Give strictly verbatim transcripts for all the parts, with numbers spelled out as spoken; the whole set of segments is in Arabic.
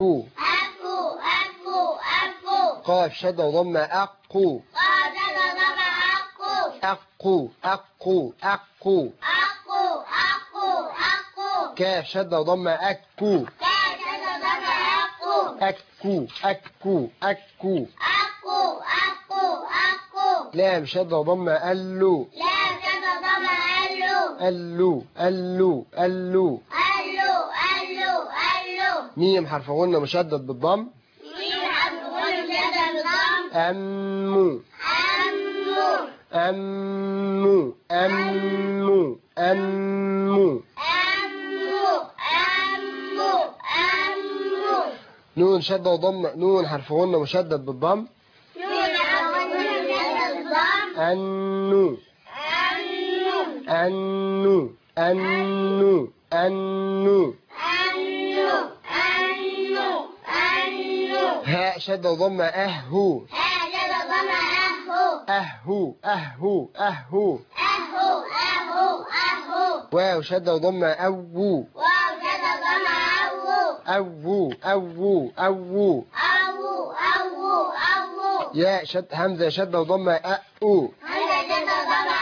أفو أفو أفو أفو قاف شدة وضمة أقو قاف شدة وضمة أقو أقو أقو أقو أقو أقو أقو كاف شدة وضمة أكو كاف شدة وضمة أقو أكو أكو أكو أقو أقو أقو لام شدة وضمة ألو لام شدة وضمة ألو ألو ألو ألو ألو ألو ألو ميم حرف غنة مشدد بالضم ميم حرف غنة مشدد بالضم أمو أمو أمو أمو أمو أمو أمو أمو نون شدة وضمة نون حرف غنة مشدد بالضم نون حرف غنة مشدد بالضم أنو أنو أنو أنو أنو أنو أنو أنو هاء شدة وضمة أهو ها شدة وضمة أهو أهو أهو أهو أهو أهو أهو واو شدة وضمة أوو واو شدة وضمة أوو أوو أوو أوو أوو أوو أوو ياء شد همزة شدة وضمة أأو همزة شدة وضمة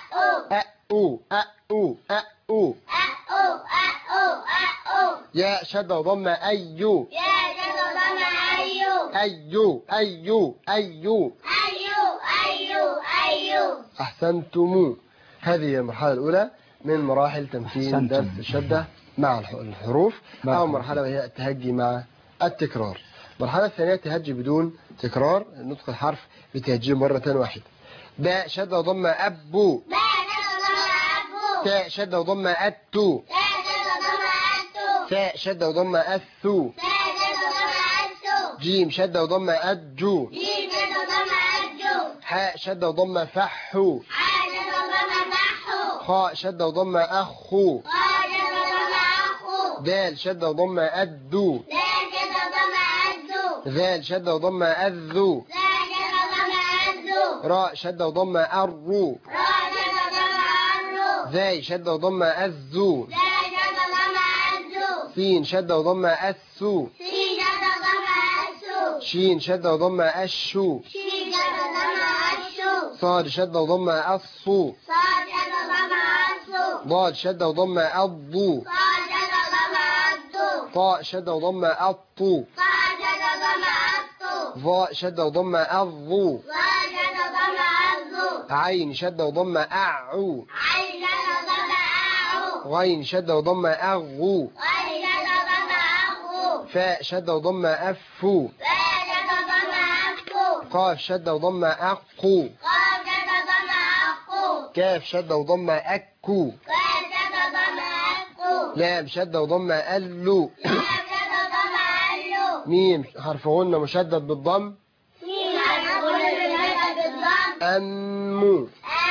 أأو أأو أأو أأو أأو أأو أأو ياء شدة وضمة أيو يا شدة وضمة أيو أيو أيو أيو أيو أيو أيو أحسنتم. هذه هي المرحلة الأولى من مراحل تمثيل درس الشدة مع الحروف أو مرحلة وهي التهجي مع التكرار. المرحلة الثانية تهجي بدون تكرار، نطق الحرف بتهجيه مرة واحدة. باء شدة وضمة أبو باء شدة وضمة أبو تاء شدة وضمة أتو تاء شدة وضمة أتو ثاء شدة وضمة أثو تاء شدة وضمة أتو جيم شدة وضمة أجو جيم شدة وضمة أجو حاء شدة وضمة فحو حاء شدة وضمة نحو خاء شدة وضمة أخو قاف شدة وضمة أخو دال شدة وضمة أدو دال شدة وضمة أدو ذال شدة وضمة أذو دال شدة وضمة أدو راء شدة وضمة أرو راء شدة وضمة أرو ذاي شدة وضمة أذو دال شدة وضمة أدو سين شدة وضمة أثو سين شدة وضمة أسو شين شدة وضمة أشو شين شدة وضمة أشو صاد شدة وضمة أصو صاد شدة وضمة أصو ضاد شدة وضمة أضو صاد شدة وضمة أضو طاء شدة وضمة أطو صاد شدة وضمة أطو ظاء شدة وضمة أضو صاد شدة وضمة أضو عين شدة وضمة أعو عين شدة وضمة أعو غين شدة وضمة أغو غين شدة وضمة أغو فاء شدة وضمة أفو فاء شدة وضمة أفو قاف شدة وضمة أقو قاف شدة وضمة أقو كاف شدة وضمة أكو كاف شدة وضمة أكو لام شدة وضمة ألو لام شدة وضمة ألو ميم حرف غنة مشدد بالضم ميم حرف غنة مشدد بالضم أمو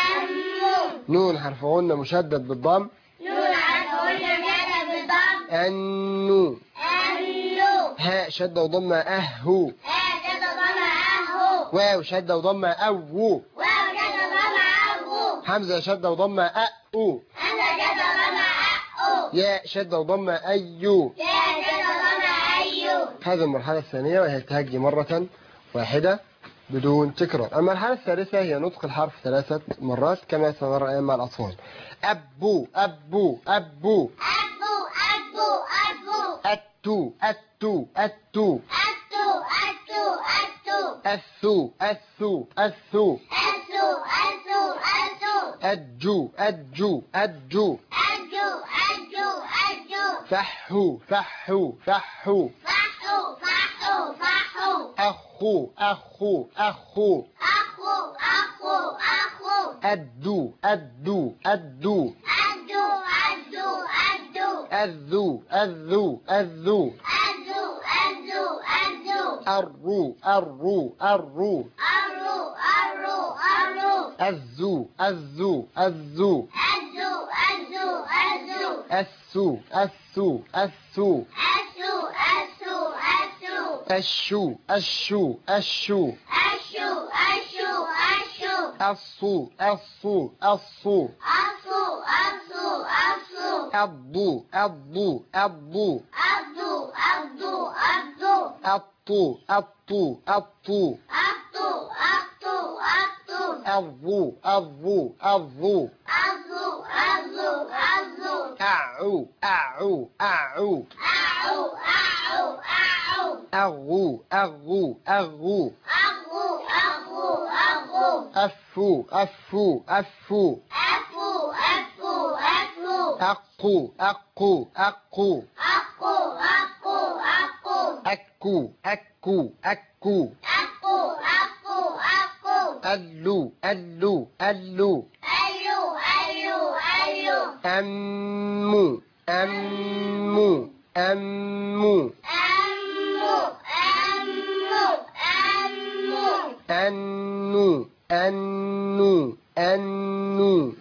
أمو نون حرف غنة مشدد بالضم نون حرف غنة مشدد بالضم أنو أنو هاء شدة وضمة أهو هاء شدة وضمة أهو واو شدة وضمة أوو واو شدة وضمة أهو حمزة شدة وضمة أأو همزة شدة وضمة أأو ياء شدة وضمة أيو يا شدة وضمة أيو هذه المرحلة الثانية وهي التهجي مرة واحدة بدون تكرار. المرحلة الثالثة هي نطق الحرف ثلاثة مرات كما سنرى الآن مع الأطفال. أبو أبو أبو أبو أبو أبو أتو أتو أتو أتو أتو أتو أثو أثو أثو أتو أتو أتو أجو أجو أجو أجو أجو أجو فحو فحو فحو فحو فحو فحو أخو أخو أخو أخو أخو أخو أدو أدو أدو أدو أدو أدو أذو أذو أذو أدو أدو أدو أرو أرو أرو أرو أرو أرو أذو أذو أذو أدو أدو أدو أثو أثو أثو أسو أسو أسو أشو أشو أشو أشو أشو أشو أصو أصو أصو أصو أصو أصو أضو أضو أضو أضو أبدو أبدو الطو الطو الطو أبدو أبدو أبدو الضو الضو الضو أبدو أبدو أبدو أعو أعو أعو أعو أعو أعو أغو أغو أغو أغو أغو أغو أفو أفو أفو أفو أفو أفو أقو أقو أقو أقو أقو أقو أكو أكو أكو أقو أقو أقو ألو ألو ألو أيو أيو أيو أمو أمو أمو أمو أمو أمو أنو أنو أنو أنو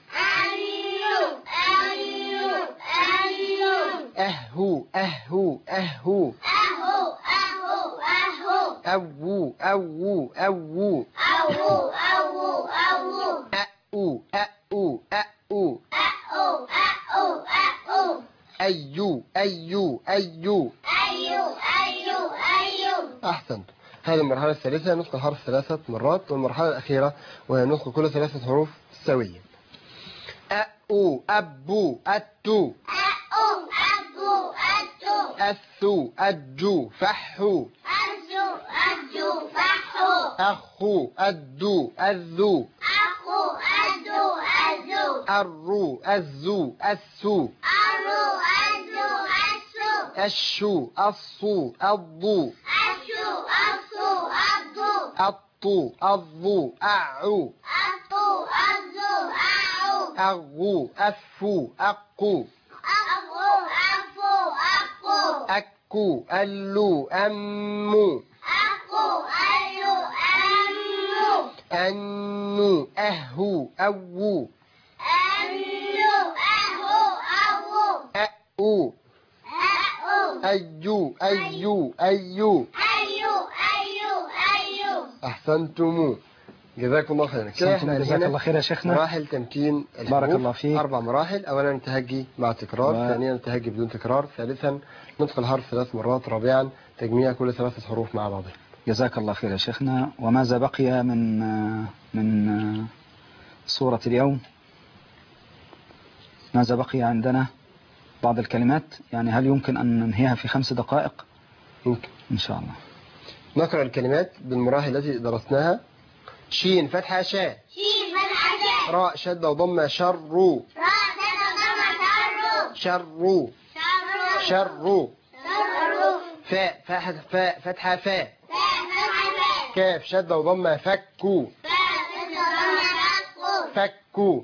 أنو أنو أهو أهو أهو أهو أهو أهو أوو أوو أوو أهو أهو أهو أأو أأو أأو أهو أهو أهو أيو أيو أيو أيو أيو أيو أحسنت. هذه المرحلة الثالثة نطق الحرف ثلاثة مرات، والمرحلة الأخيرة وهي نطق كل ثلاثة حروف سويا. أأو أبو أتو أأم أبو أتو أثو أجو فحو أجو أجو فحو أخو أدو أذو أخو أدو أدو الرو الزو السو أرو أدو أسو الشو الصو الضو أشو أسو أدو الطو الضو أعو أطو أدو أعو أغو أفو أقو أغو أفو أقو أكو ألو أمو أقو أيو أمو أنو أهو أوو أنو أهو أهو أأو أأو أيو أيو أيو أيو أيو أيو أحسنتم، جزاكم الله خيرا. كده احنا جزاك الله خير يا شيخنا. مراحل تمكين الحروف. بارك الله فيك. أربع مراحل: أولا التهجي مع تكرار، و... ثانيا التهجي بدون تكرار، ثالثا نطق الحرف ثلاث مرات، رابعا تجميع كل ثلاثة حروف مع بعضها. جزاك الله خير يا شيخنا. وماذا بقي من من سورة اليوم؟ ماذا بقي عندنا؟ بعض الكلمات، يعني هل يمكن أن ننهيها في خمس دقائق؟ يمكن إن شاء الله. نقرأ الكلمات بالمراحل التي درسناها. شين فتحة شاء، شين فتحة شاء، راء شدة وضمة شر، راء شدة وضمة شر، شر شر شر، شر، فاء فتحة فاء فتحة فاء، فاء فتحة فاء، كاف شدة وضمة فكوا فاء شدة وضمة فكوا فكوا،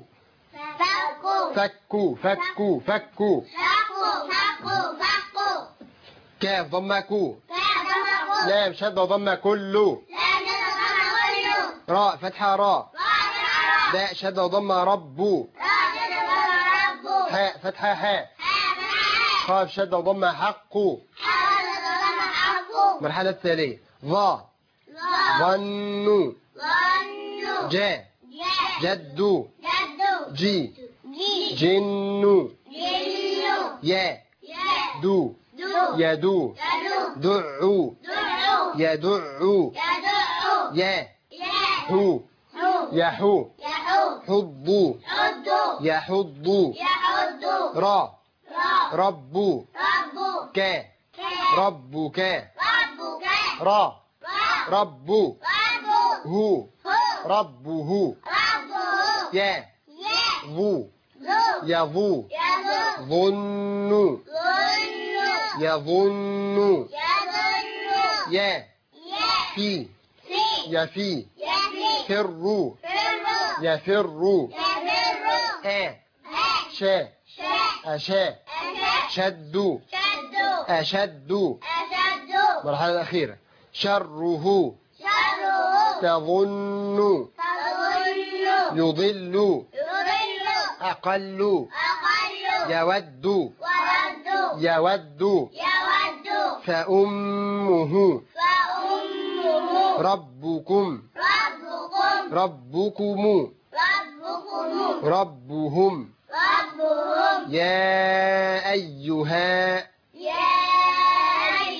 فكوا فكوا فكوا فكوا، فكوا فكوا فكوا، كاف ضمة كو، كاف ضمة كو، لام شدة وضمة كله، لام شدة وضمة كله، راء فتحة راء، راء فتحة راء، باء شدة وضمة ربو، راء شدة وضمة ربو، حاء فتحة حاء، حاء فتحة حاء، قاف شدة وضمة حقو. حاء شدة وضمة حقو، المرحلة التالية ظا ظا ظنوا ظنوا جا جاء جدوا جدوا جي جي جنوا جنوا يا يا دو دو يدو يدو دعوا دعوا يدعوا يدعوا يا يا هو هو يحو يحو حضوا حضوا يحضوا يحضوا را را ربوا ربوا كا كا ربك ربك را را ربوا ربوا هو هو ربه ربه يا يا ظو ذو يظو يذو ظنوا ظنوا يظن يظن يا يا في في يفي يفي فروا فروا يفروا يفروا آ ها شا شاء أشا أشاء شدوا شدوا أشدوا. أشدوا المرحلة الأخيرة شره شره تظن تظن يضل يضل أقل أقل يود ورد يود يود فأمه فأمه ربكم ربكم ربكم ربكم ربهم ربهم يا أيها يا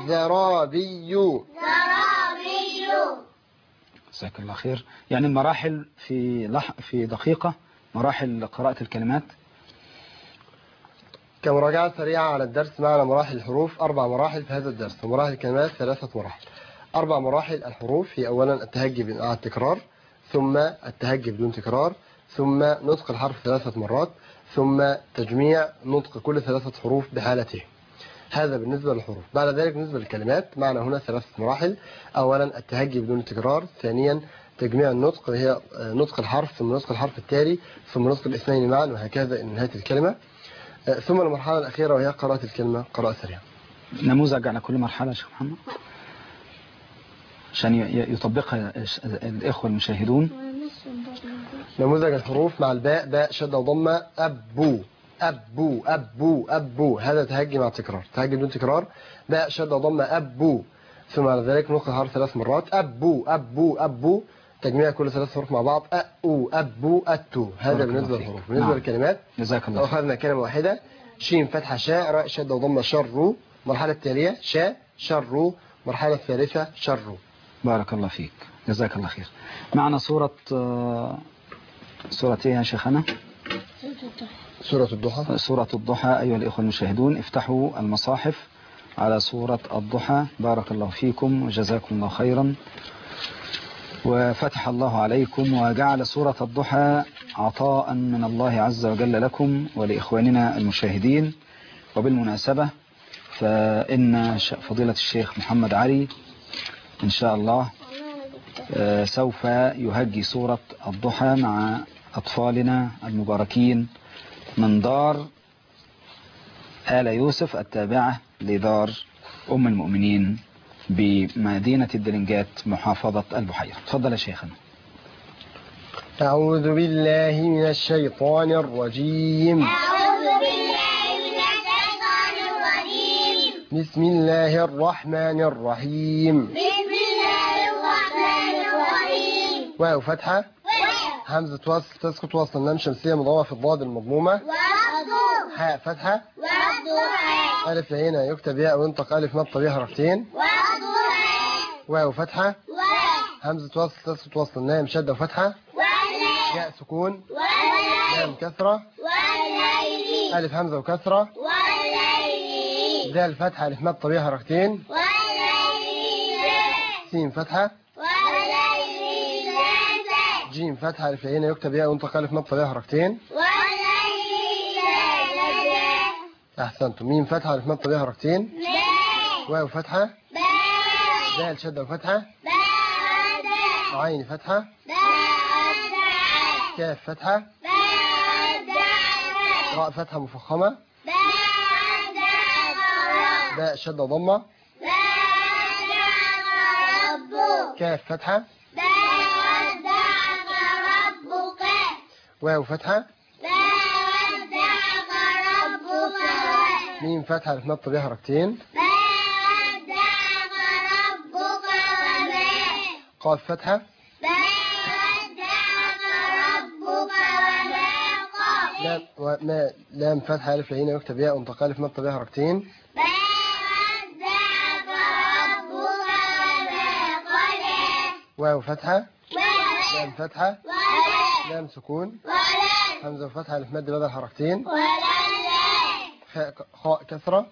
زرابي. زرابي. جزاك الله خير. يعني المراحل في لح في دقيقة، مراحل قراءة الكلمات. كمراجعة سريعة على الدرس معنا مراحل الحروف أربع مراحل في هذا الدرس، ومراحل الكلمات ثلاثة مراحل. أربع مراحل الحروف هي أولا التهجي مع التكرار، ثم التهجي بدون تكرار، ثم نطق الحرف ثلاثة مرات، ثم تجميع نطق كل ثلاثة حروف بحالته. هذا بالنسبة للحروف. بعد ذلك بالنسبة للكلمات معنا هنا ثلاثة مراحل. أولا التهجي بدون تكرار، ثانيا تجميع النطق وهي نطق الحرف ثم نطق الحرف التالي ثم نطق الاثنين معا وهكذا إلى نهاية الكلمة، ثم المرحلة الأخيرة وهي قراءة الكلمة قراءة سريعة. نموذج على كل مرحلة يا شيخ محمد عشان يطبقها الإخوة المشاهدون. نموذج الحروف مع الباء، باء شدة وضمة. أبو أبو أبو أبو، هذا تهجي مع تكرار، تهجي بدون تكرار. باء شدة وضمة أبو، ثم على ذلك نطق الحرف ثلاث مرات. أبو أبو أبو، تجميع كل ثلاث حروف مع بعض. أو أبو أتو. هذا بالنسبة للحروف. بالنسبة نعم. للكلمات جزاك الله خير. أخذنا كلمة واحدة، شين فتحة شاء، راء شدة وضمة شر. المرحلة التالية شاء شر. المرحلة الثالثة شر. بارك الله فيك، جزاك الله خير. معنا سورة سورة ايه يا شيخنا؟ سورة الضحى. سورة الضحى. أيها الإخوة المشاهدون افتحوا المصاحف على سورة الضحى. بارك الله فيكم وجزاكم الله خيرا وفتح الله عليكم وجعل سورة الضحى عطاء من الله عز وجل لكم ولإخواننا المشاهدين. وبالمناسبة فإن فضيلة الشيخ محمد علي إن شاء الله سوف يهجي سورة الضحى مع أطفالنا المباركين من دار آل يوسف التابعة لدار أم المؤمنين بمدينة الدلنجات محافظة البحيرة. تفضل يا شيخنا. أعوذ بالله من الشيطان الرجيم. أعوذ بالله من الشيطان الرجيم. بسم الله الرحمن الرحيم. بسم الله الرحمن الرحيم. واو فتحة، همزة وصل تسقط وصلا، لام شمسية مضمومة في الضاد المضمومة. والضحى. حاء فتحة، والضحى. ألف هنا يكتب ياء وينطق ألف مد طبيعي حركتين. والضحى. واو فتحة، همزة وصل تسقط وصلا، لام شدة وفتحة. والليل. ياء سكون. والليل. لام كسرة. والليل. ألف همزة وكسرة. والليل. دال فتحة ألف مد طبيعي حركتين. والليل. سين فتحة. والليل. جيم فتحة ألف هنا يكتب ياء وينطق ألف مد طبيعي حركتين. أحسنتم. ميم فتحة ألف مد طبيعي حركتين. واو فتحة. دال شدة وفتحة. عين فتحة. كاف فتحة. راء فتحة مفخمة. باء شدة ضمة. كاف فتحة. واو فتحة. ميم فتحة ألف مد طبيعي حركتين. قاف فتحة. لام وما لام فتحة ألف هنا يكتب ياء وانطق ألف مد طبيعي حركتين. واو فتحة. لام فتحة. لام سكون. همزة وفتحة ألف مد بدل حركتين. خاء كسرة.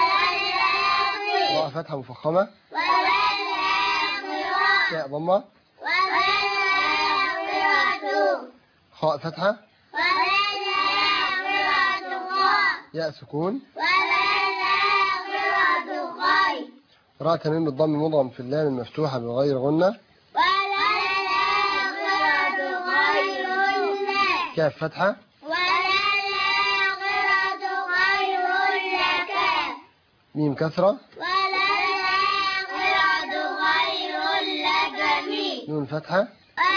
راء فتحة مفخمة. تاء ضمة. خاء فتحة. ياء سكون. راء تميم بالضم مضغم في اللام المفتوحة بغير غنة. كاف فتحة. ميم كسرة. نون فتحة.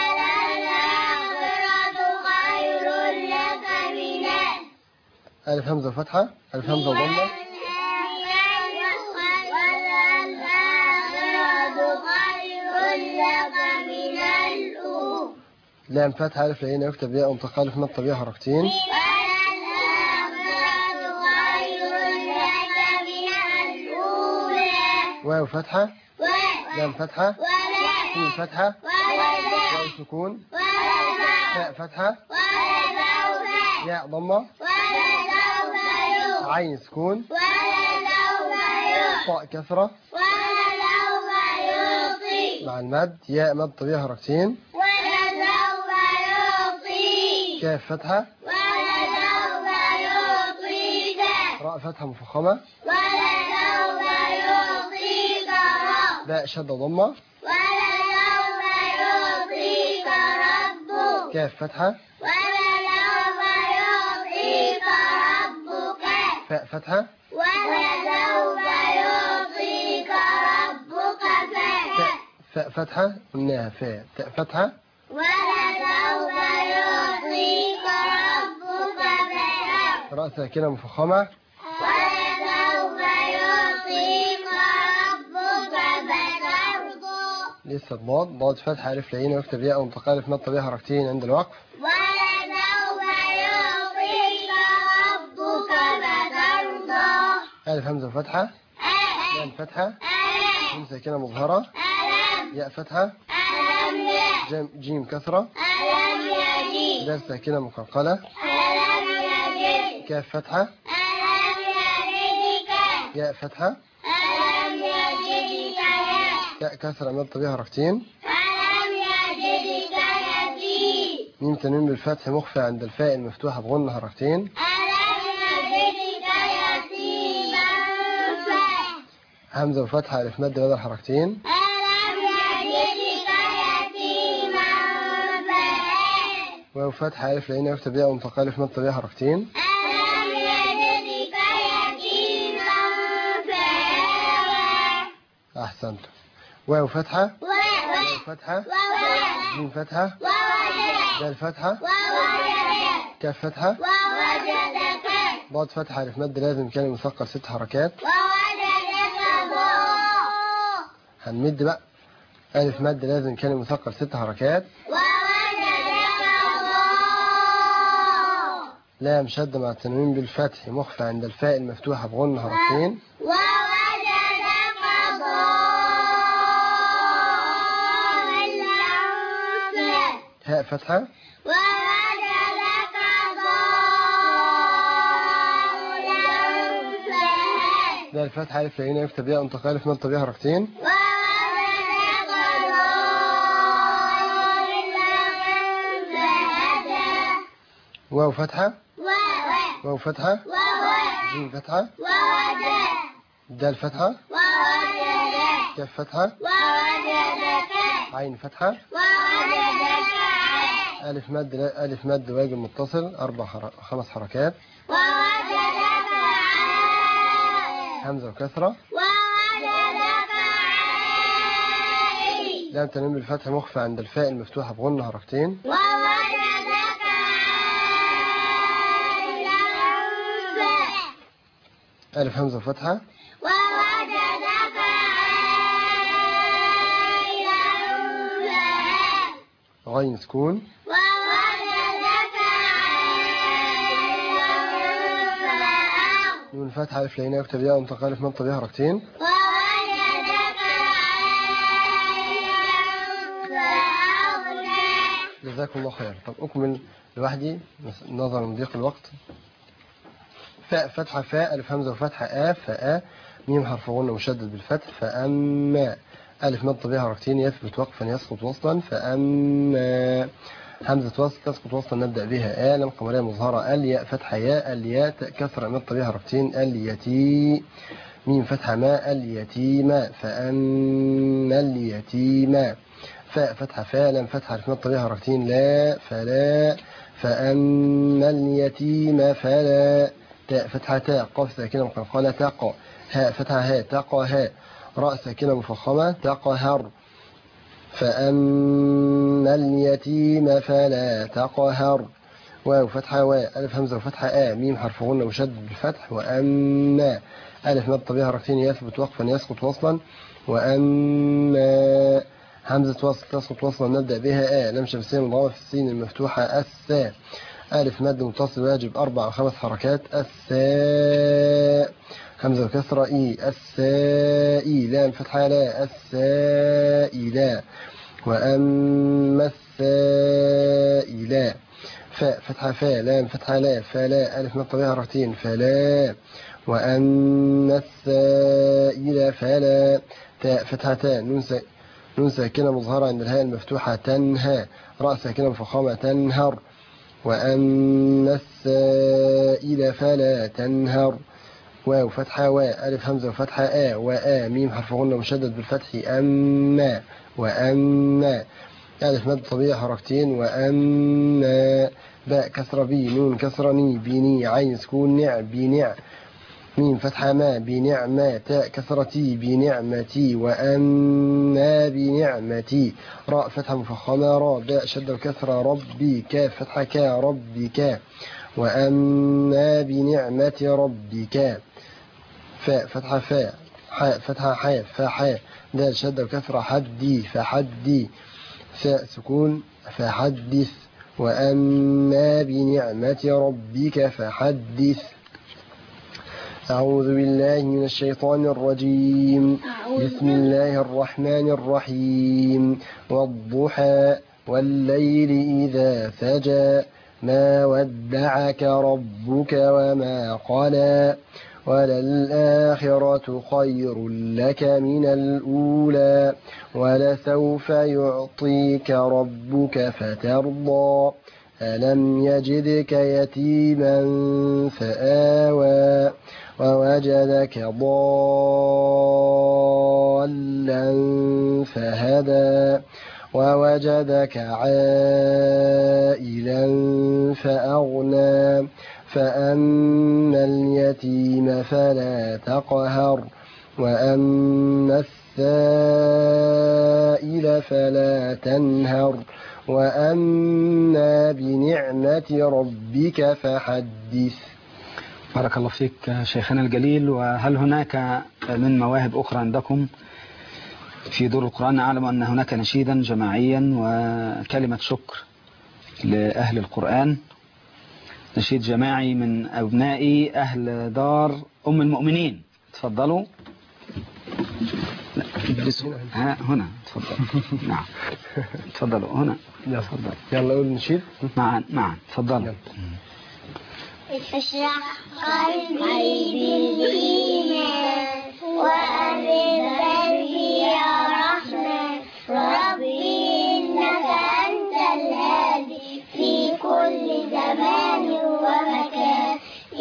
ألف همزة فتحة. ألف همزة ضمة. لام فتحة ألف هنا يكتب ياء وانطق ألف مد طبيعي حركتين. واو فتحة لام فتحة ولد سين فتحة ولد واو سكون ولد فاء فتحة ولد أوفى ياء ضمة ولد أوفى عين سكون ولد أوفى طاء كسرة ولد أوفى يعطي مع المد ياء مد طبيعي حركتين ولد أوفى يعطي كاف فتحة ولد أوفى يعطيك راء فتحة مفخمة ولد أوفى يعطيك رب باء شدة ضمة ولد أوفى يعطيك ربك كاف فتحة ولد أوفى يعطيك ربك فاء فتحة ولد أوفى يعطيك ربك فاء فاء فتحة قلناها فاء تاء فتحة ولد أوفى يعطيك ربك فأر راء ساكنة مفخمة ولد أوفى يعطيك ربك فترضى لسه الضاد ضاد فتحة ألف لين واكتب ياء وانتقال في مد طبيعي حركتين عند الوقف ولد أوفى يعطيك ربك فترضى ألف همزة فتحة ألم لام فتحة ألم جيم ساكنة مظهرة ألم ياء فتحة ألم ي- جيم, جيم كسرة ألم يجد دال ساكنة مقلقلة ألم يجد كاف فتحة ألم يجدك ياء فتحة ألم يجدك يا ياء كسرة مد طبيعي حركتين ألم يجدك يتيم ميم تنوين بالفتح مخفى عند الفاء المفتوحة بغن حركتين ألم يجدك يتيما فا همزة وفتحة ألف مد بدل حركتين ألم يجدك يتيما فا واو فتحة ألف لين واكتب ياء وانتقال في مد طبيعي حركتين ألم يجدك يتيما فا أحسنت واو فتحة و واو فتحة وولد جيم فتحة ووجد دال فتحة ووجد كاف فتحة ووجدك ضاد فتحة ألف مد لازم كان مثقل ست حركات ووجدك ضاء هنمد بقى ألف مد لازم كان مثقل ست حركات ووجدك ضاء لام شد مع التنوين بالفتح مخفى عند الفاء المفتوحة بغن حركتين ووجدك ضالا هاء فتحة ووجدك ضالا فهدى دال فتحة ألف لين يكتب ياء انتقال في مد طبيعي حركتين ووجدك ضالا فهدى واو فتحة وو واو فتحة وو جيم فتحة ووجد دال فتحة ووجدك كاف فتحة ووجدك عين فتحة ووجدك عين ألف مد ألف مد واجب متصل أربع حر... خمس حركات ووجدك عين همزة وكسرة ووجدك عين لام تنوين بالفتح مخفى عند الفاء المفتوحة بغن حركتين ووجدك عين ألف همزة وفتحة ووجدك عين غين سكون ووجدك عين نون فتحة ألف لين يكتب ياء انتقال في مد طبيعي حركتين ووجدك عين جزاكم الله خير. طب أكمل لوحدي نظرا لضيق الوقت. فاء فتحة فاء ألف همزة وفتحة آ فاء ميم حرف غنة مشدد بالفتح فأما ألف مد طبيعي حركتين يثبت وقفا يسقط وصلا فأما همزة وصل تسقط وصلا نبدأ بها آ لم قمرية مظهرة الياء فتحة ياء الياء كسر مد طبيعي حركتين اليتي ميم فتحة ما اليتيم فأما اليتيم فاء فتحة فاء لم فتحة ألف مد طبيعي حركتين لا فلا فأما اليتيم فلا تاء فتحة تاء قاف ساكنة مقلقلة تاء هاء فتحة هاء تاء هاء راء ساكنة مفخمة تقهر فأما اليتيم فلا تقهر واو فتحة واء ألف همزة وفتحة آ ميم حرف غنة مشدد بالفتح وأما ألف مد طبيعي حركتين يثبت وقفا يسقط وصلا وأما همزة وصل تسقط وصلا نبدأ بها آ لم شمسية مضاوة في السين المفتوحة السا ألف مد متصل واجب أربع أو خمس حركات. الساء همزة وكسرة إي السائي لام فتحة لا السائلة. وأما السائلة فاء فتحة فاء لام فتحة لا فلا ألف مد طبيعي حركتين فلا. وأما السائل فلا تاء فتحة تاء نون نون ساكنة مظهرة عند الهاء المفتوحة تنهى راء ساكنة مفخمة تنهر. وأما السائل فلا تنهر واو فتحة واء ألف همزة وفتحة آ وآ ميم حرف غنة مشدد بالفتح أما. وأما ألف مد طبيعي حركتين. وأما باء كسرة بي نون كسرة ني بني عين سكون نع بنع ميم فتحة ما بنعمة تاء كسرتي بنعمتي. وأما بنعمتي راء فتحة مفخمة راء باء شدة وكسرة ربي كاف فتحة كا ربك. وأما بنعمة ربك فاء فتحة فاء حاء فتحة حاء فحاء دال شدة وكسرة حدي فحدي ثاء سكون فحدث. وأما بنعمة ربك فحدث. أعوذ بالله من الشيطان الرجيم. بسم الله الرحمن الرحيم. والضحى والليل إذا سجى ما ودعك ربك وما قلى وللآخرة خير لك من الأولى ولسوف يعطيك ربك فترضى ألم يجدك يتيما فآوى ووجدك ضالا فهدى ووجدك عائلا فأغنى فأما اليتيم فلا تقهر وأما السائل فلا تنهر وأما بنعمة ربك فحدث. بارك الله فيك شيخنا الجليل. وهل هناك من مواهب أخرى عندكم في دور القرآن؟ أعلم أن هناك نشيدا جماعيا وكلمة شكر لأهل القرآن، نشيد جماعي من أبناء أهل دار أم المؤمنين. تفضلوا. ها هنا تفضل. نعم تفضلوا هنا. يلا تفضل. يلا قول نشيد معا معا تفضلوا. اشرح قلبي بالإيمان وأنر دربي يا رحمن ربي إنك أنت الهادي في كل زمان ومكان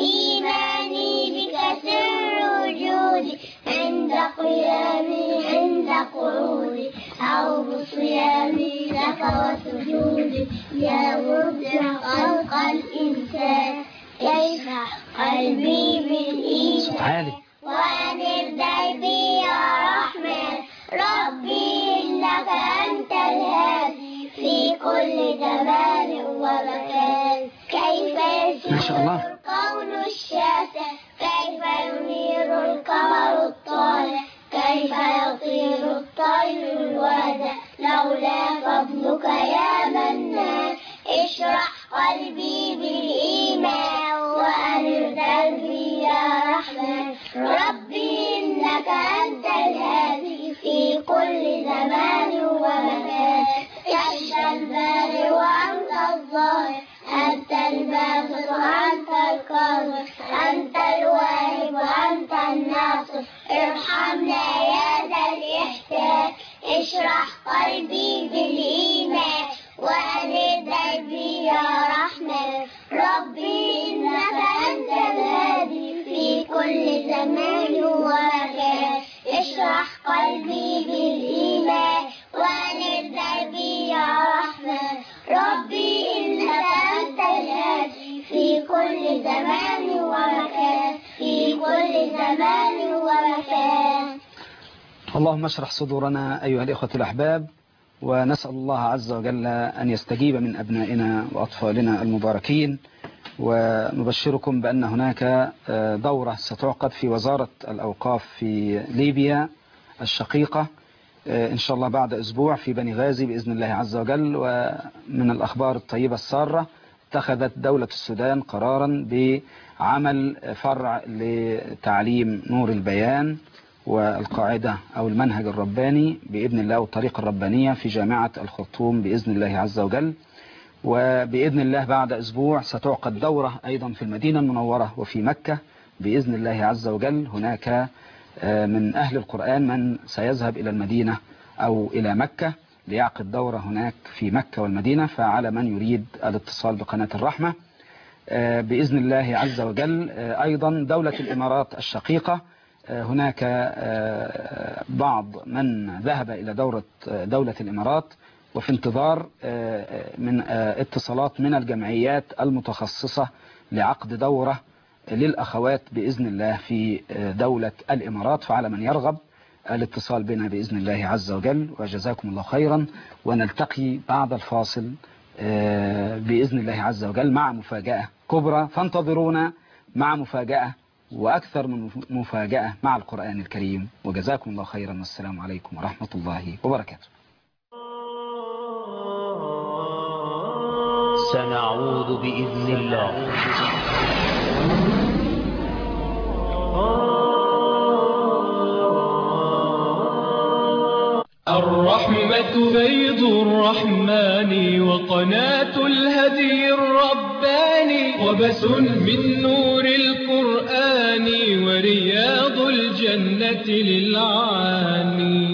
إيماني بك سر وجودي عند قيامي عند قعودي أو بصيامي لك وسجودي يا مبدع خلق الإنسان كيف قلبي بالإيمان وأنر دربي يا رحمن ربي إنك أنت الهادي في كل زمان ومكان كيف يسير الكون الشاسع كيف ينير القمر الطالع كيف يطير الطير الواسع لولا فضلك يا منان اشرح قلبي بالإيمان وأنر دربي يا رحمن ربي إنك أنت الهادي في كل زمان ومكان أنت البارئ وأنت الظاهر أنت الباسط وأنت القادر أنت الواهب وأنت الناصر ارحمنا يا ذا الإحسان اشرح قلبي بالإيمان وأنر دربي يا رحمن ربي إنك أنت الهادي في كل زمان ومكان اشرح قلبي بالإيمان وأنر دربي يا رحمن ربي إنك أنت الهادي في كل زمان ومكان في كل زمان ومكان. اللهم اشرح صدورنا أيها الإخوة الأحباب، ونسأل الله عز وجل أن يستجيب من أبنائنا وأطفالنا المباركين، ونبشركم بأن هناك دورة ستعقد في وزارة الأوقاف في ليبيا الشقيقة إن شاء الله بعد أسبوع في بني غازي بإذن الله عز وجل. ومن الأخبار الطيبة السارة اتخذت دولة السودان قرارا بعمل فرع لتعليم نور البيان والقاعدة أو المنهج الرباني بإذن الله والطريقة الربانية في جامعة الخرطوم بإذن الله عز وجل. وبإذن الله بعد أسبوع ستعقد دورة أيضا في المدينة المنورة وفي مكة بإذن الله عز وجل. هناك من أهل القرآن من سيذهب إلى المدينة أو إلى مكة ليعقد دورة هناك في مكة والمدينة، فعلى من يريد الاتصال بقناة الرحمة بإذن الله عز وجل. أيضا دولة الإمارات الشقيقة هناك بعض من ذهب إلى دورة دولة الإمارات وفي انتظار من اتصالات من الجمعيات المتخصصة لعقد دورة للأخوات بإذن الله في دولة الإمارات، فعلى من يرغب الاتصال بنا بإذن الله عز وجل. وجزاكم الله خيرا، ونلتقي بعد الفاصل بإذن الله عز وجل مع مفاجأة كبرى، فانتظرونا مع مفاجأة وأكثر من مفاجأة مع القرآن الكريم. وجزاكم الله خيرا، والسلام عليكم ورحمة الله وبركاته. سنعود بإذن الله. الرحمة بيض الرحمن وقناة الهدي الرباني، وبس من نور القرآن ورياض الجنة للعاني.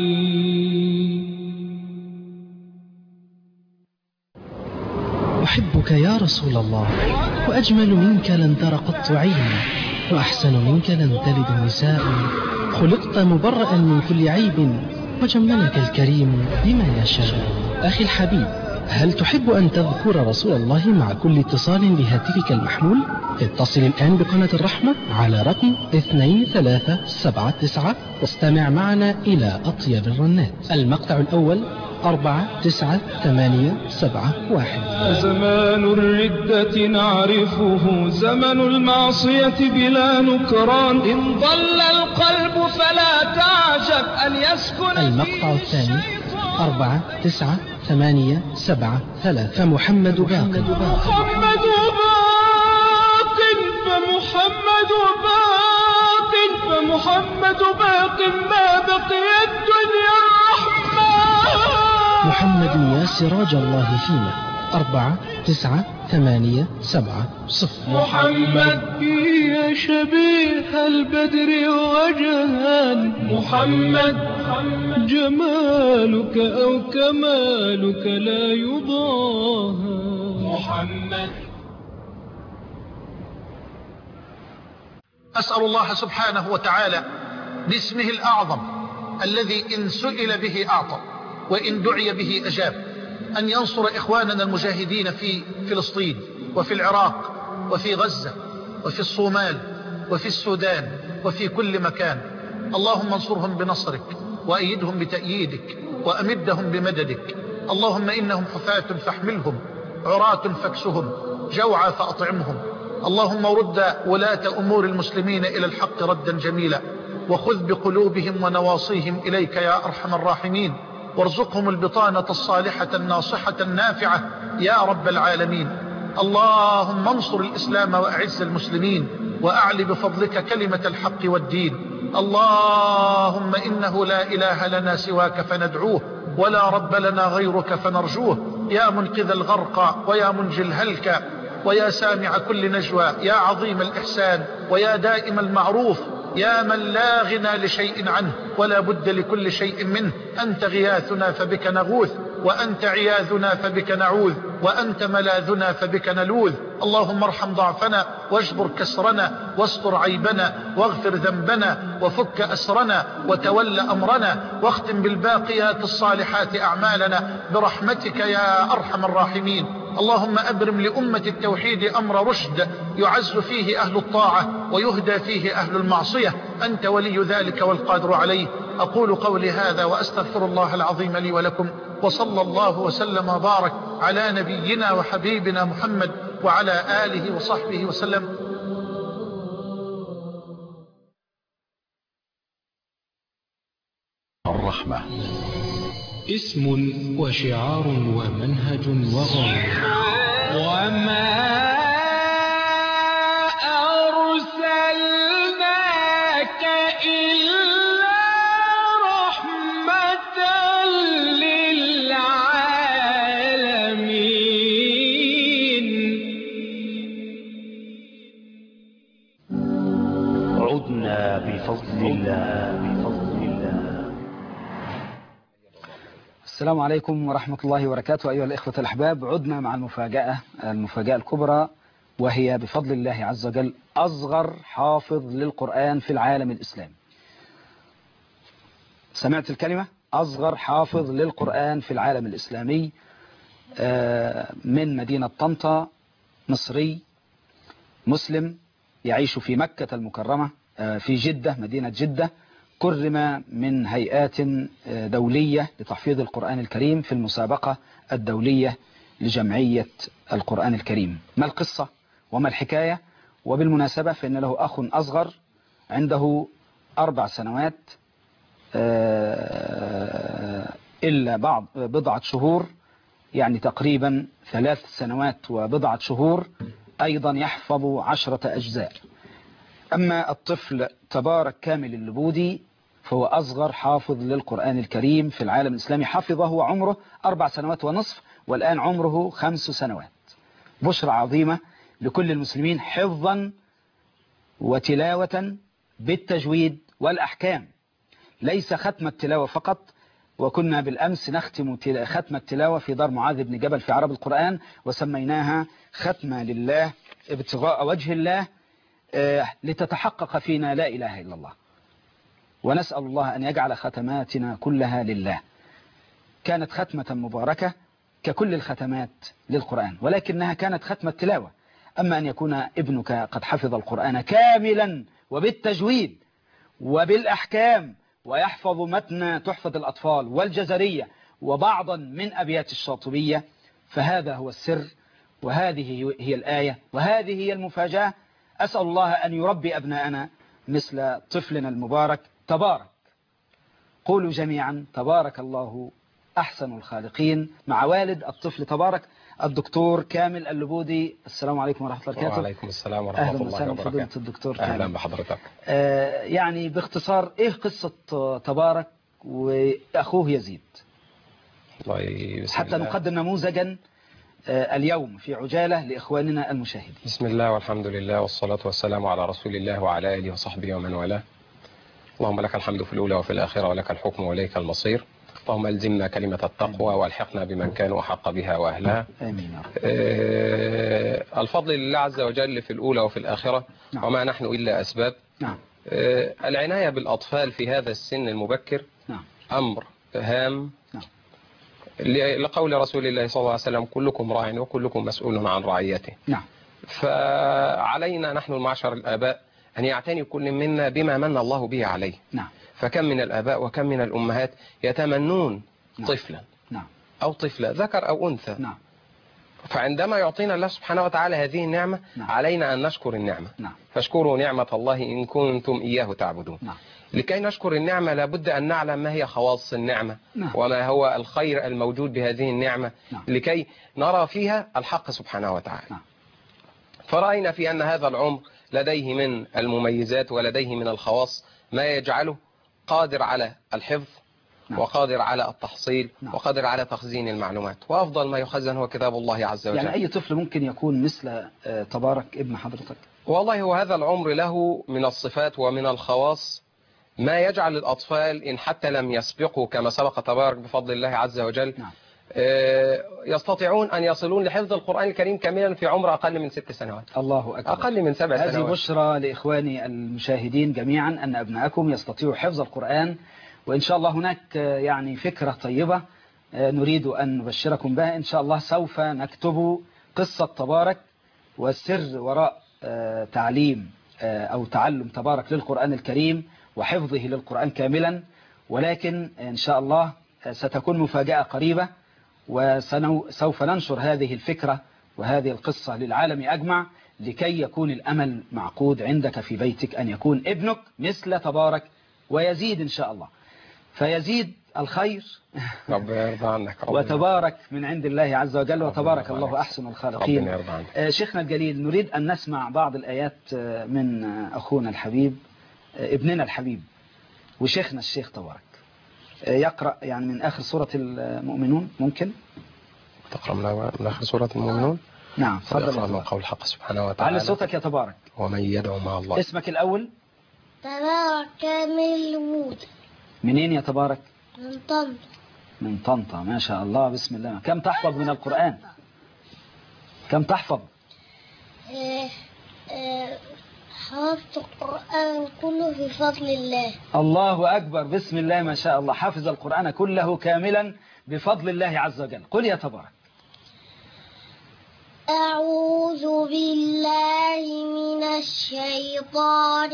أحبك يا رسول الله، وأجمل منك لن تر قط عين، وأحسن منك لن تلد النساء، خلقت مبرأ من كل عيب، وجملك الكريم بما يشاء. أخي الحبيب، هل تحب أن تذكر رسول الله مع كل اتصال بهاتفك المحمول؟ اتصل الآن بقناة الرحمة على رقم اثنين ثلاثة سبعة تسعة واستمع معنا إلى أطيب الرنات. المقطع الأول أربعة تسعة ثمانية سبعة واحد. زمان الردة نعرفه، زمن المعصية بلا نكران، إن ضل القلب فلا تعجب أن يسكن. المقطع الثاني أربعة تسعة ثمانية سبعة ثلاثة. فمحمد باق محمد باق فمحمد باق فمحمد باق ما بقي الدنيا الرحمن. محمد يا سراج الله فينا. أربعة تسعة ثمانية سبعة صفر. محمد يا شبيه البدر وجها، محمد جمالك أو كمالك لا يضاهى. محمد. أسأل الله سبحانه وتعالى باسمه الأعظم الذي إن سئل به أعطى وإن دعي به أجاب، أن ينصر إخواننا المجاهدين في فلسطين وفي العراق وفي غزة وفي الصومال وفي السودان وفي كل مكان. اللهم انصرهم بنصرك وأيدهم بتأييدك وأمدهم بمددك. اللهم إنهم حفاة فاحملهم، عراة فاكسهم، جوعى فأطعمهم. اللهم رد ولاة أمور المسلمين إلى الحق ردا جميلا، وخذ بقلوبهم ونواصيهم إليك يا أرحم الراحمين، وارزقهم البطانة الصالحة الناصحة النافعة يا رب العالمين. اللهم انصر الإسلام وأعز المسلمين، وأعل بفضلك كلمة الحق والدين. اللهم إنه لا إله لنا سواك فندعوه، ولا رب لنا غيرك فنرجوه، يا منقذ الغرق ويا منجي الهلك ويا سامع كل نجوى، يا عظيم الإحسان ويا دائم المعروف، يا من لا غنى لشيء عنه ولا بد لكل شيء منه. أنت غياثنا فبك نغوث، وأنت عياذنا فبك نعوذ، وأنت ملاذنا فبك نلوذ. اللهم ارحم ضعفنا واجبر كسرنا واستر عيبنا واغفر ذنبنا وفك أسرنا وتول أمرنا، واختم بالباقيات الصالحات أعمالنا برحمتك يا أرحم الراحمين. اللهم أبرم لأمة التوحيد أمر رشد يعز فيه أهل الطاعة ويهدى فيه أهل المعصية، أنت ولي ذلك والقادر عليه. أقول قولي هذا وأستغفر الله العظيم لي ولكم، وصلى الله وسلم وبارك على نبينا وحبيبنا محمد وعلى آله وصحبه وسلم. الرحمة اسم وشعار ومنهج وغاية. وما أرسلناك إلا رحمة للعالمين. عدنا بفضل الله بفضل الله. السلام عليكم ورحمة الله وبركاته أيها الإخوة الأحباب. عدنا مع المفاجأة المفاجأة الكبرى، وهي بفضل الله عز وجل أصغر حافظ للقرآن في العالم الإسلامي. سمعت الكلمة؟ أصغر حافظ للقرآن في العالم الإسلامي، من مدينة طنطا، مصري مسلم يعيش في مكة المكرمة في جدة، مدينة جدة. كرم من هيئات دولية لتحفيظ القرآن الكريم في المسابقة الدولية لجمعية القرآن الكريم. ما القصة وما الحكاية؟ وبالمناسبة فإن له أخ أصغر عنده أربع سنوات إلا بعض بضعة شهور، يعني تقريبا ثلاث سنوات وبضعة شهور، أيضا يحفظ عشرة أجزاء. أما الطفل تبارك كامل اللبودي فهو أصغر حافظ للقرآن الكريم في العالم الإسلامي، حفظه وعمره أربع سنوات ونصف، والآن عمره خمس سنوات. بشرى عظيمة لكل المسلمين، حفظا وتلاوة بالتجويد والأحكام، ليس ختم التلاوة فقط. وكنا بالأمس نختم ختم التلاوة في دار معاذ بن جبل في عرب القرآن، وسميناها ختمة لله ابتغاء وجه الله، لتتحقق فينا لا إله إلا الله. ونسأل الله أن يجعل ختماتنا كلها لله. كانت ختمة مباركة ككل الختمات للقرآن، ولكنها كانت ختمة تلاوة. أما أن يكون ابنك قد حفظ القرآن كاملا وبالتجويد وبالأحكام، ويحفظ متن تحفظ الأطفال والجزرية وبعضا من أبيات الشاطبية، فهذا هو السر، وهذه هي الآية، وهذه هي المفاجأة. أسأل الله أن يربي أبناءنا مثل طفلنا المبارك تبارك. قولوا جميعا تبارك الله أحسن الخالقين مع والد الطفل تبارك الدكتور كامل اللبودي. السلام عليكم ورحمة الله وبركاته. وعليكم السلام ورحمة الله وبركاته. أهلا وسهلا الدكتور كامل. أهلا بحضرتك. آه يعني باختصار إيه قصة تبارك وأخوه يزيد، حتى نقدم نموذجا آه اليوم في عجالة لإخواننا المشاهدين. بسم الله والحمد لله والصلاة والسلام على رسول الله وعلى آله وصحبه ومن والاه. اللهم لك الحمد في الأولى وفي الآخرة، ولك الحكم وإليك المصير. اللهم ألزمنا كلمة التقوى والحقنا بمن كانوا أحق بها وأهلها. آمين. آه الفضل لله عز وجل في الأولى وفي الآخرة. نعم. وما نحن إلا أسباب. نعم. آه العناية بالأطفال في هذا السن المبكر. نعم. أمر هام. نعم. لقول رسول الله صلى الله عليه وسلم كلكم راع وكلكم مسؤول عن رعيته. نعم. فعلينا نحن المعشر الآباء أن يعتني كل منا بما من الله به عليه. نعم. فكم من الآباء وكم من الأمهات يتمنون نعم. طفلا نعم. أو طفلة ذكر أو أنثى. نعم. فعندما يعطينا الله سبحانه وتعالى هذه النعمة. نعم. علينا أن نشكر النعمة. نعم. فاشكروا نعمة الله إن كنتم إياه تعبدون. نعم. لكي نشكر النعمة لابد أن نعلم ما هي خواص النعمة. نعم. وما هو الخير الموجود بهذه النعمة. نعم. لكي نرى فيها الحق سبحانه وتعالى. نعم. فرأينا في أن هذا العمر لديه من المميزات ولديه من الخواص ما يجعله قادر على الحفظ. نعم. وقادر على التحصيل. نعم. وقادر على تخزين المعلومات، وأفضل ما يخزن هو كتاب الله عز وجل. يعني أي طفل ممكن يكون مثل تبارك ابن حضرتك؟ والله هو هذا العمر له من الصفات ومن الخواص ما يجعل الأطفال إن حتى لم يسبقوا كما سبق تبارك بفضل الله عز وجل. نعم. يستطيعون أن يصلون لحفظ القرآن الكريم كاملا في عمر أقل من ست سنوات. الله أكبر. أقل من سبع سنوات. هذه بشرى لإخواني المشاهدين جميعا أن أبنائكم يستطيعوا حفظ القرآن، وإن شاء الله هناك يعني فكرة طيبة نريد أن نبشركم بها. إن شاء الله سوف نكتب قصة تبارك والسر وراء تعليم أو تعلم تبارك للقرآن الكريم وحفظه للقرآن كاملا، ولكن إن شاء الله ستكون مفاجأة قريبة، وسوف ننشر هذه الفكرة وهذه القصة للعالم أجمع، لكي يكون الأمل معقود عندك في بيتك أن يكون ابنك مثل تبارك ويزيد إن شاء الله. فيزيد الخير ربنا يرضى عنك. وتبارك من عند الله عز وجل، وتبارك الله أحسن الخالقين. ربنا يرضى عنك. شيخنا الجليل، نريد أن نسمع بعض الآيات من أخونا الحبيب ابننا الحبيب وشيخنا الشيخ تبارك، يقرأ يعني من آخر سورة المؤمنون. ممكن تقرأ من آخر سورة المؤمنون؟ نعم تفضل. من قول الحق سبحانه وتعالى. على صوتك يا تبارك. ومن يدعو مع الله. اسمك الأول؟ تبارك من الوود. منين يا تبارك؟ من طنطا. من طنطا، ما شاء الله، بسم الله. كم تحفظ من القرآن؟ كم تحفظ؟ اه اه حفظت القرآن كله في فضل الله. الله أكبر، بسم الله ما شاء الله، حفظ القرآن كله كاملا بفضل الله عز وجل. قل يا تبارك. أعوذ بالله من الشيطان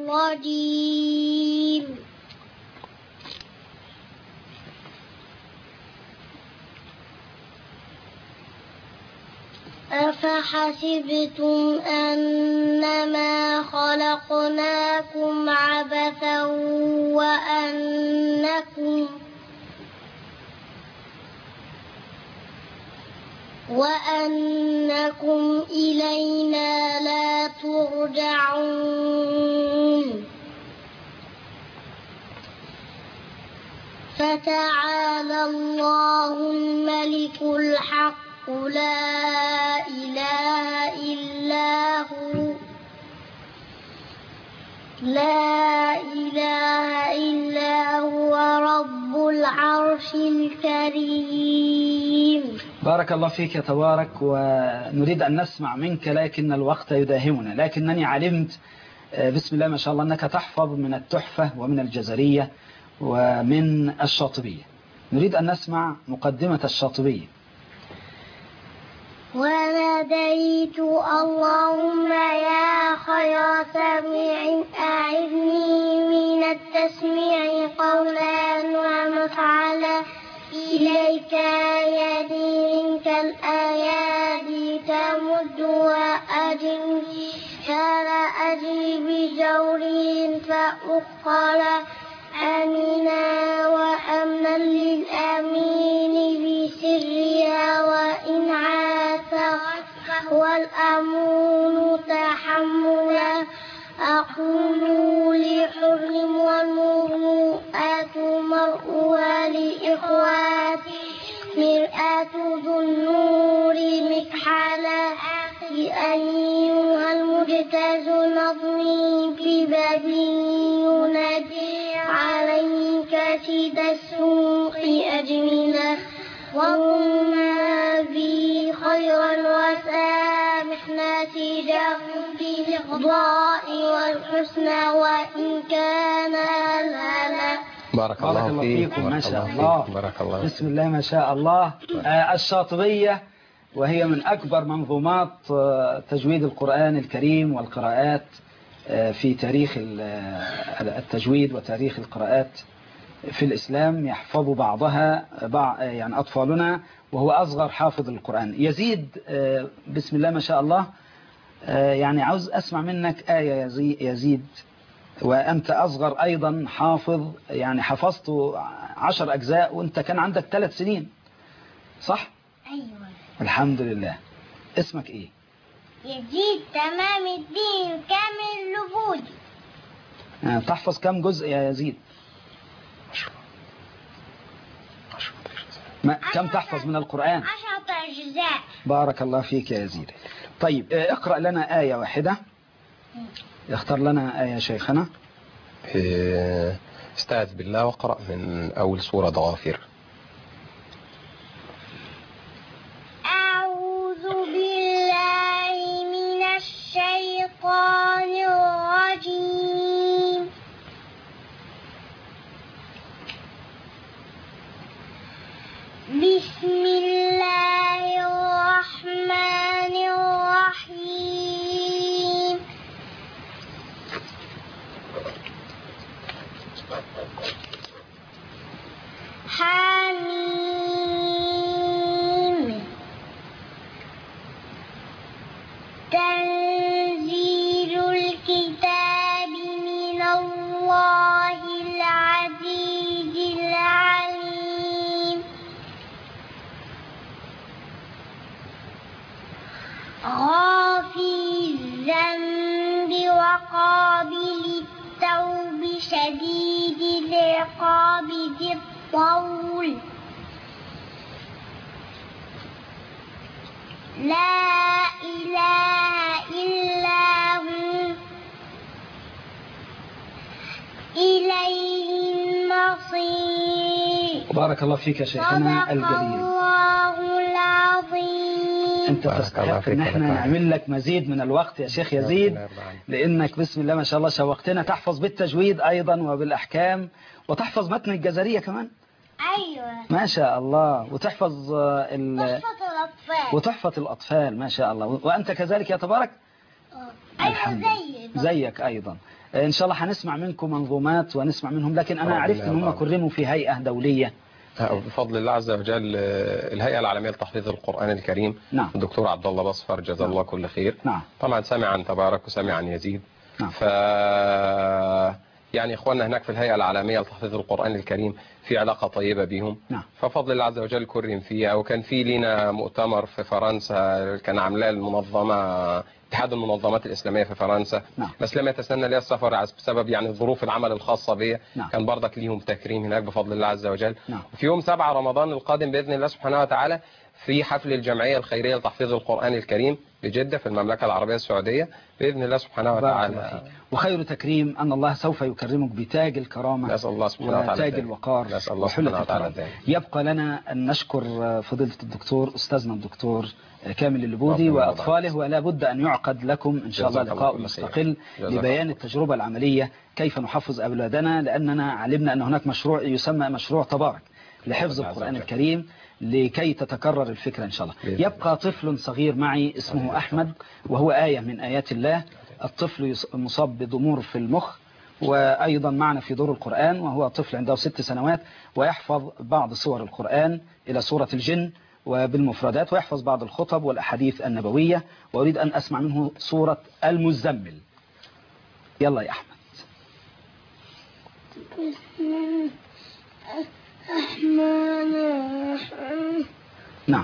الرجيم. أفحسبتم أنما خلقناكم عبثا وأنكم وأنكم إلينا لا ترجعون. فتعالى الله الملك الحق لا إله إلا هو لا إله إلا هو رب العرش الكريم. بارك الله فيك يا تبارك، ونريد أن نسمع منك لكن الوقت يداهمنا، لكنني علمت بسم الله ما شاء الله أنك تحفظ من التحفة ومن الجزرية ومن الشاطبية. نريد أن نسمع مقدمة الشاطبية. وناديت اللهم يا خير سميع أعذني من التسميع قولا ومفعلا إليك يدي منك الآيات تمد وأجني فلا أجري بجوري فأقل أمنا وأمنا للأمين بسرها وإن عاث والأمون تحملا أقول لحر والمروءات مرءها لإخواتي مرآة ذو النور مكحلا أيها المجتاز نظمي ببابي ينادي عليك سيد السوق أجملا وقلنا بي خيرا وسامحنا سيده بالإقضاء والحسنى وإن كان لا. بارك الله, بارك الله فيكم. ما شاء الله. بارك الله. بسم الله ما شاء الله. آه الشاطبية، وهي من أكبر منظومات تجويد القرآن الكريم والقراءات في تاريخ التجويد وتاريخ القراءات في الإسلام. يحفظ بعضها يعني أطفالنا، وهو أصغر حافظ القرآن. يزيد بسم الله ما شاء الله، يعني عاوز أسمع منك آية يزيد، وأنت أصغر أيضا حافظ، يعني حفظت عشر أجزاء وأنت كان عندك ثلاث سنين صح؟ أيوة الحمد لله. اسمك إيه؟ يزيد تمام الدين كامل لبودي. يعني تحفظ كم جزء يا يزيد؟ ما كم تحفظ من القرآن؟ عشرة أجزاء. بارك الله فيك يا يزيد. طيب اقرأ لنا آية واحدة، اختار لنا آية شيخنا. استعذ بالله واقرأ من أول سورة غافر. أعوذ بالله من الشيطان الرجيم. بسم الله الرحمن الرحيم. حميم. تنزيل الكتاب من الله العزيز العليم. الله بذي الطول لا إله إلا هو إليه المصير. بارك الله فيك يا شيخنا الجليل. الله العظيم. انت تستحق ان احنا نعمل لك مزيد من الوقت يا شيخ يزيد، لانك بسم الله ما شاء الله شوقتنا. تحفظ بالتجويد ايضا وبالاحكام، وتحفظ متن الجزرية كمان. ايوه ما شاء الله. وتحفظ ال... تحفظ الاطفال وتحفظ الاطفال ما شاء الله. وانت كذلك يا تبارك. ايوه زيك زيك ايضا. ان شاء الله هنسمع منكم منظومات ونسمع منهم، لكن انا عرفت ان هم كرموا في هيئة دولية بفضل الله عز وجل. الهيئة العالمية لتحفيظ القرآن الكريم. نعم. الدكتور عبد الله بصفر جزاه نعم. الله كل خير. نعم. طبعا سمع عن تبارك وسمع عن يزيد. نعم. ف يعني اخواننا هناك في الهيئة العالمية لتحفيظ القرآن الكريم في علاقة طيبة بهم. نعم. ففضل الله عز وجل كرم فيها. وكان في لنا مؤتمر في فرنسا كان عاملاه المنظمة اتحاد المنظمات الإسلامية في فرنسا. نعم. بس لم يتسنى لي السفر بسبب يعني ظروف العمل الخاصة بي. نعم. كان برضك ليهم تكريم هناك بفضل الله عز وجل. نعم. في يوم سبعة رمضان القادم بإذن الله سبحانه وتعالى في حفل الجمعية الخيرية لتحفيظ القرآن الكريم بجدة في المملكة العربية السعودية بإذن الله سبحانه وتعالى. وخير تكريم أن الله سوف يكرمك بتاج الكرامة نسأل الله سبحانه وتعالى وتاج الوقار وحلة الكرامة. يبقى لنا أن نشكر فضيلة الدكتور أستاذنا الدكتور كامل اللبودي وأطفاله، ولا بد أن يعقد لكم إن شاء الله لقاء مستقل لبيان التجربة العملية كيف نحفظ أولادنا، لأننا علمنا أن هناك مشروع يسمى مشروع تبارك لحفظ القرآن الكريم لكي تتكرر الفكرة إن شاء الله. يبقى طفل صغير معي اسمه أحمد، وهو آية من آيات الله. الطفل مصاب بضمور في المخ، وأيضا معنا في دور القرآن، وهو طفل عنده ست سنوات ويحفظ بعض سور القرآن إلى سورة الجن وبالمفردات، ويحفظ بعض الخطب والأحاديث النبوية. وأريد أن أسمع منه سورة المزمل. يلا يا أحمد. نعم.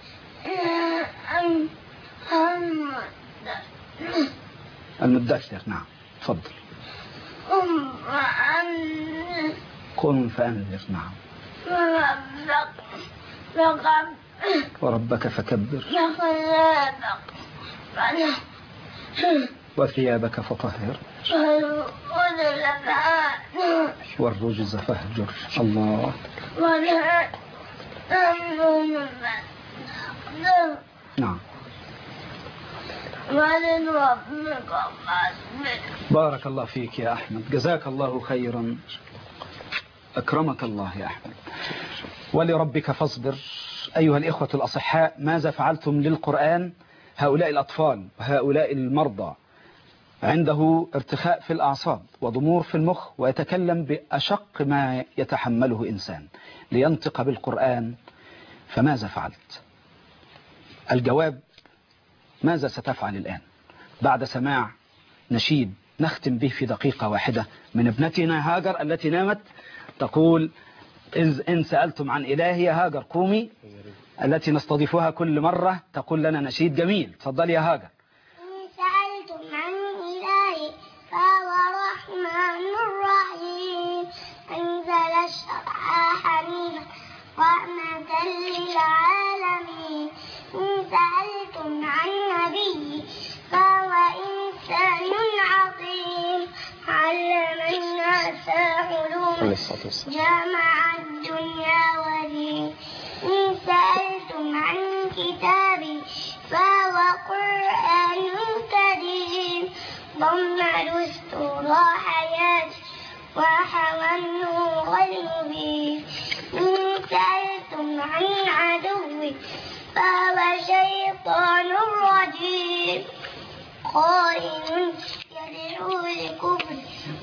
المدثر. نعم تفضل. قم فأنذر. نعم. وربك فكبر وثيابك فطهر والرجز فاهجر. الله. نعم. بارك الله فيك يا أحمد، جزاك الله خيرا، أكرمك الله يا أحمد. ولربك فاصبر. أيها الإخوة الأصحاء، ماذا فعلتم للقرآن؟ هؤلاء الأطفال وهؤلاء المرضى عنده ارتخاء في الأعصاب وضمور في المخ، ويتكلم بأشق ما يتحمله إنسان لينطق بالقرآن، فماذا فعلت؟ الجواب: ماذا ستفعل الآن بعد سماع نشيد نختم به في دقيقة واحدة من ابنتنا هاجر التي نامت، تقول: إن سألتم عن إلهي يا هاجر قومي، التي نستضيفها كل مرة تقول لنا نشيد جميل. تفضل يا هاجر. إن سألتم عن إلهي فهو الرحمن الرحيم، أنزل الشرع حميدا رحمة للعالمين. إن سألتم عن نبي فهو إنسان عظيم، علم الناس علوم جمع الدنيا ودين. إن سألتم عن كتابي فهو قرآن كريم، ضم دستور حياتي وحوى النور المبين. إن سألتم عن عدوي فهو شيطان رجيم، قائم يدعو لكفر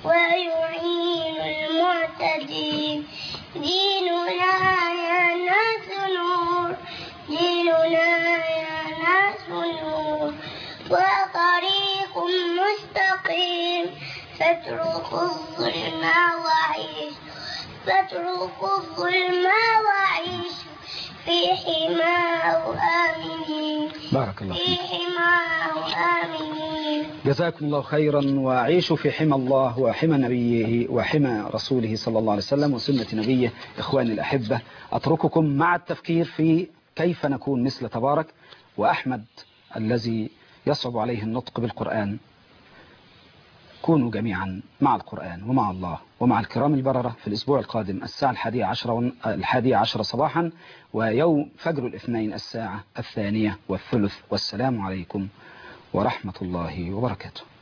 ويعين المعتدين. ديننا يا ناس نور، ديننا يا ناس نور، وطريق مستقيم، فاتركوا الظلم وعيش، فاتركوا الظلم وعيش في حماه آمنين. بارك الله فيك. في حماه آمنين. جزاكم الله خيرا، وعيشوا في حمى الله وحمى نبيه وحمى رسوله صلى الله عليه وسلم وسنة نبيه. إخواني الأحبة، أترككم مع التفكير في كيف نكون مثل تبارك وأحمد الذي يصعب عليه النطق بالقرآن. كونوا جميعا مع القرآن ومع الله ومع الكرام البررة في الأسبوع القادم الساعة الحادية عشر الحادية عشر صباحا، ويوم فجر الاثنين الساعة الثانية والثلث. والسلام عليكم ورحمة الله وبركاته.